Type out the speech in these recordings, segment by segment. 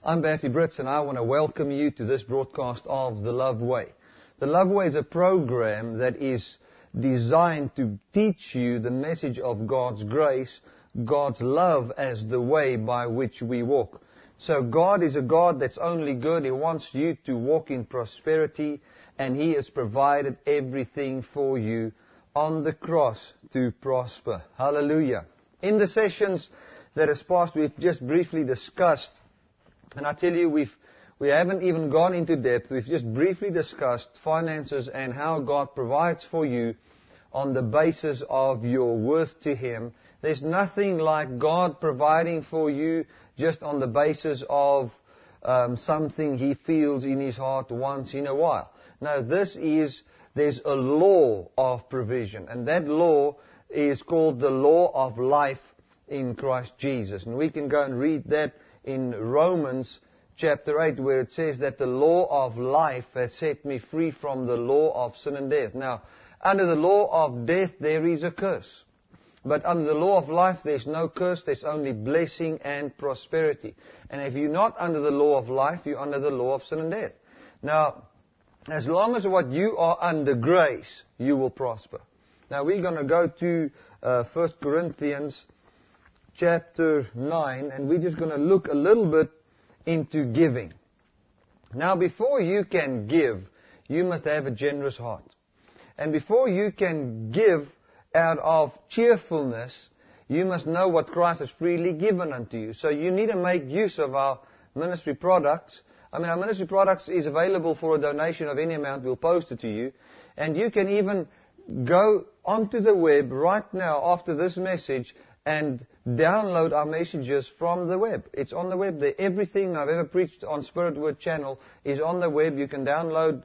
I'm Bertie Brits, and I want to welcome you to this broadcast of The Love Way. The Love Way is a program that is designed to teach you the message of God's grace, God's love as the way by which we walk. So God is a God that's only good. He wants you to walk in prosperity, and He has provided everything for you on the cross to prosper. Hallelujah. In the sessions that has passed, we've just briefly discussed, and I tell you, we haven't even gone into depth. We've just briefly discussed finances and how God provides for you on the basis of your worth to Him. There's nothing like God providing for you just on the basis of something He feels in His heart once in a while. No, there's a law of provision, and that law is called the law of life in Christ Jesus. And we can go and read that in Romans chapter 8, where it says that the law of life has set me free from the law of sin and death. Now, under the law of death, there is a curse. But under the law of life, there's no curse. There's only blessing and prosperity. And if you're not under the law of life, you're under the law of sin and death. Now, as long as what you are under grace, you will prosper. Now, we're going to go to 1 Corinthians chapter 9, and we're just going to look a little bit into giving. Now, before you can give, you must have a generous heart. And before you can give out of cheerfulness, you must know what Christ has freely given unto you. So you need to make use of our ministry products. Our ministry products is available for a donation of any amount. We'll post it to you. And you can even go onto the web right now after this message and download our messages from the web. It's on the web there. Everything I've ever preached on Spirit Word channel is on the web. You can download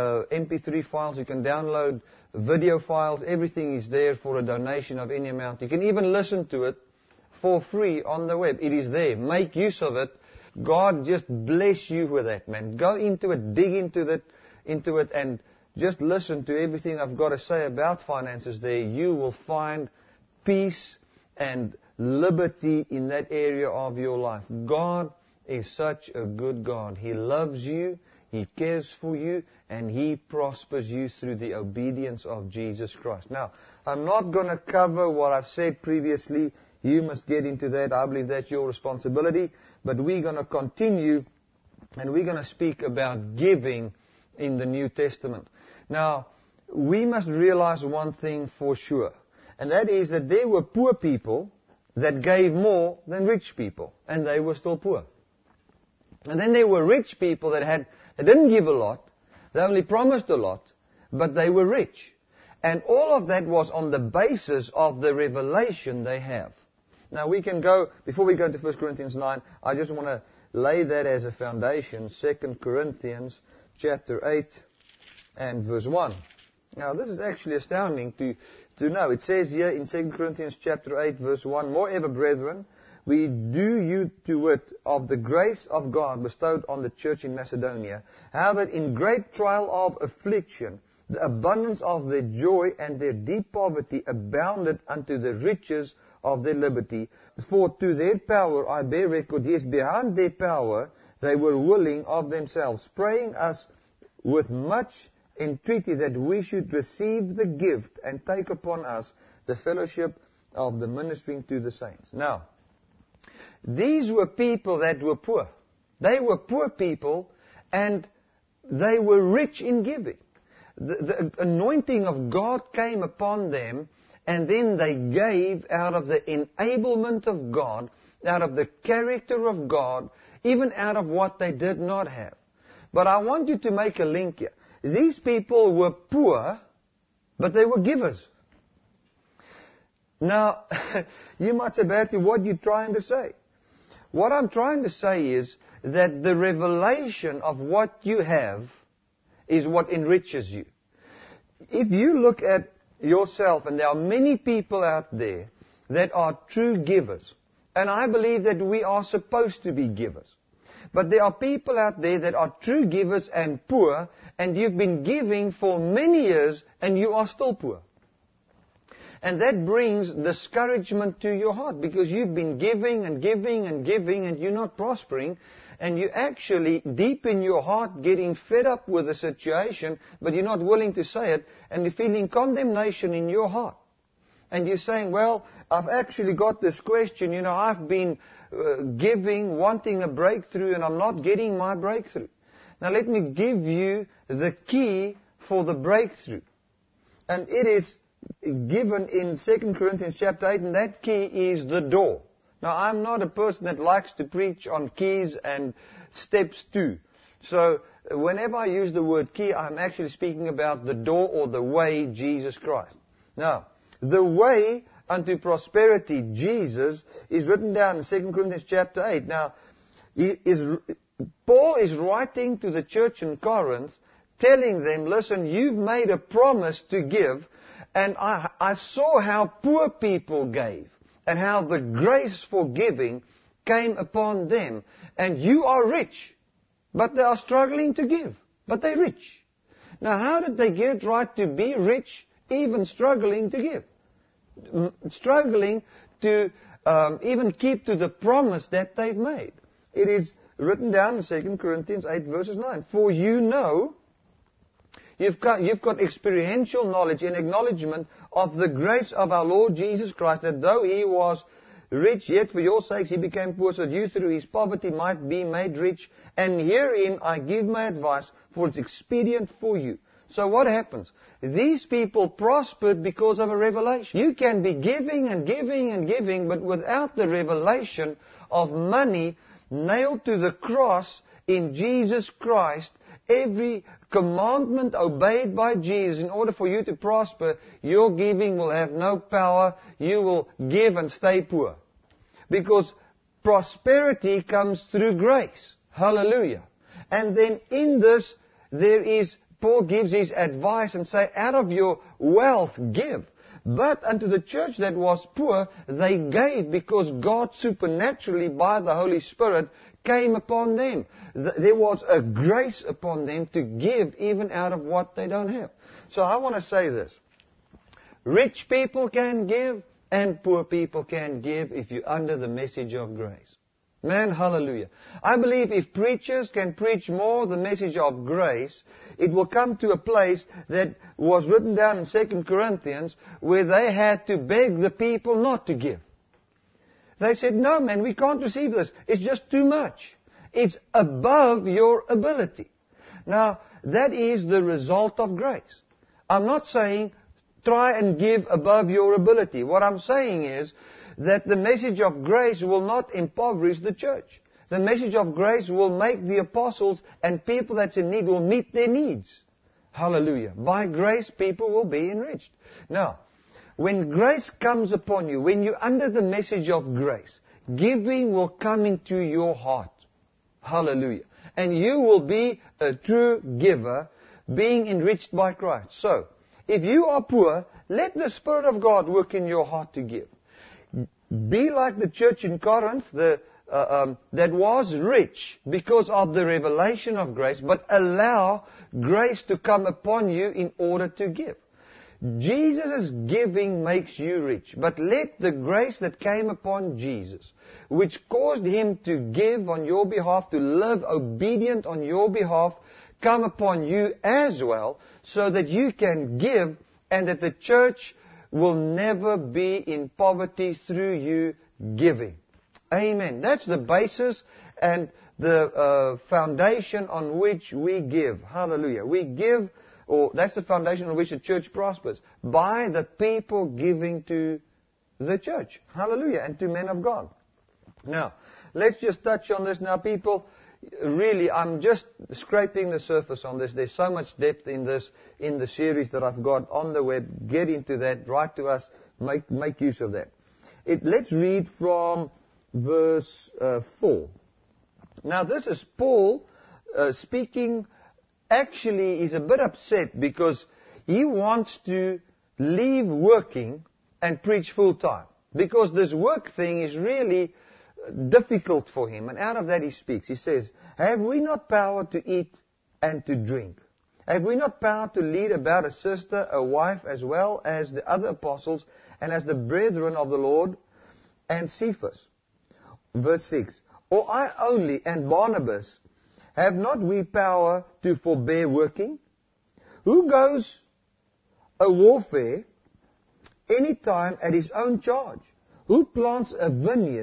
MP3 files. You can download video files. Everything is there for a donation of any amount. You can even listen to it for free on the web. It is there. Make use of it. God just bless you with that, man. Go into it, dig into it, and just listen to everything I've got to say about finances there. You will find peace and liberty in that area of your life. God is such a good God. He loves you, He cares for you, and He prospers you through the obedience of Jesus Christ. Now, I'm not going to cover what I've said previously. You must get into that. I believe that's your responsibility. But we're going to continue, and we're going to speak about giving in the New Testament. Now, we must realize one thing for sure. And that is that there were poor people that gave more than rich people, and they were still poor. And then there were rich people that didn't give a lot, they only promised a lot, but they were rich. And all of that was on the basis of the revelation they have. Now we can go, before we go to 1 Corinthians 9, I just want to lay that as a foundation, 2 Corinthians chapter 8 and verse 1. Now this is actually astounding to know. It says here in 2 Corinthians chapter 8 verse 1, Moreover, brethren, we do you to wit of the grace of God bestowed on the church in Macedonia, how that in great trial of affliction, the abundance of their joy and their deep poverty abounded unto the riches of their liberty. For to their power I bear record, yes, behind their power they were willing of themselves, praying us with much entreaty that we should receive the gift and take upon us the fellowship of the ministering to the saints. Now, these were people that were poor. They were poor people, and they were rich in giving. The anointing of God came upon them, and then they gave out of the enablement of God, out of the character of God, even out of what they did not have. But I want you to make a link here. These people were poor, but they were givers. Now, you might say, Bertie, what are you trying to say? What I'm trying to say is that the revelation of what you have is what enriches you. If you look at yourself, and there are many people out there that are true givers, and I believe that we are supposed to be givers. But there are people out there that are true givers and poor, and you've been giving for many years and you are still poor. And that brings discouragement to your heart because you've been giving and giving and giving and you're not prospering. and you actually, deep in your heart, getting fed up with the situation, but you're not willing to say it, and you're feeling condemnation in your heart. And you're saying, well, I've actually got this question, I've been giving, wanting a breakthrough, and I'm not getting my breakthrough. Now let me give you the key for the breakthrough. And it is given in 2 Corinthians chapter 8, and that key is the door. Now, I'm not a person that likes to preach on keys and steps too. So, whenever I use the word key, I'm actually speaking about the door or the way, Jesus Christ. Now, the way unto prosperity, Jesus, is written down in 2 Corinthians chapter 8. Now, Paul is writing to the church in Corinth, telling them, listen, you've made a promise to give, and I saw how poor people gave, and how the grace for giving came upon them. And you are rich, but they are struggling to give, but they're rich. Now, how did they get right to be rich, even struggling to give? Struggling to even keep to the promise that they've made. It is written down in 2 Corinthians 8 verses 9. For you know, you've got experiential knowledge and acknowledgement of the grace of our Lord Jesus Christ, that though He was rich, yet for your sakes He became poor, so that you through His poverty might be made rich. And herein I give my advice, for it's expedient for you. So what happens? These people prospered because of a revelation. You can be giving and giving and giving, but without the revelation of money nailed to the cross in Jesus Christ, every commandment obeyed by Jesus, in order for you to prosper, your giving will have no power. You will give and stay poor. Because prosperity comes through grace. Hallelujah. And then in this, Paul gives his advice and say, out of your wealth give. But unto the church that was poor, they gave because God supernaturally, by the Holy Spirit, came upon them. There was a grace upon them to give even out of what they don't have. So I want to say this. Rich people can give and poor people can give if you're under the message of grace. Man, hallelujah. I believe if preachers can preach more the message of grace, it will come to a place that was written down in 2 Corinthians where they had to beg the people not to give. They said, no man, we can't receive this. It's just too much. It's above your ability. Now, that is the result of grace. I'm not saying try and give above your ability. What I'm saying is that the message of grace will not impoverish the church. The message of grace will make the apostles and people that's in need will meet their needs. Hallelujah. By grace, people will be enriched. Now, when grace comes upon you, when you're under the message of grace, giving will come into your heart. Hallelujah. And you will be a true giver, being enriched by Christ. So, if you are poor, let the Spirit of God work in your heart to give. Be like the church in Corinth that was rich because of the revelation of grace, but allow grace to come upon you in order to give. Jesus' giving makes you rich, but let the grace that came upon Jesus, which caused Him to give on your behalf, to live obedient on your behalf, come upon you as well, so that you can give and that the church will never be in poverty through you giving. Amen. That's the basis and the foundation on which we give. Hallelujah. We give, or that's the foundation on which the church prospers, by the people giving to the church. Hallelujah. And to men of God. Now, let's just touch on this now, people. Really, I'm just scraping the surface on this. There's so much depth in this, in the series that I've got on the web. Get into that. Write to us. Make use of that. Let's read from verse 4. Now, this is Paul speaking. Actually, he's a bit upset because he wants to leave working and preach full time. Because this work thing is really difficult for him. And out of that he speaks. He says, have we not power to eat and to drink? Have we not power to lead about a sister, a wife, as well as the other apostles, and as the brethren of the Lord and Cephas? Verse 6. Or I only and Barnabas, have not we power to forbear working? Who goes a warfare any time at his own charge? Who plants a vineyard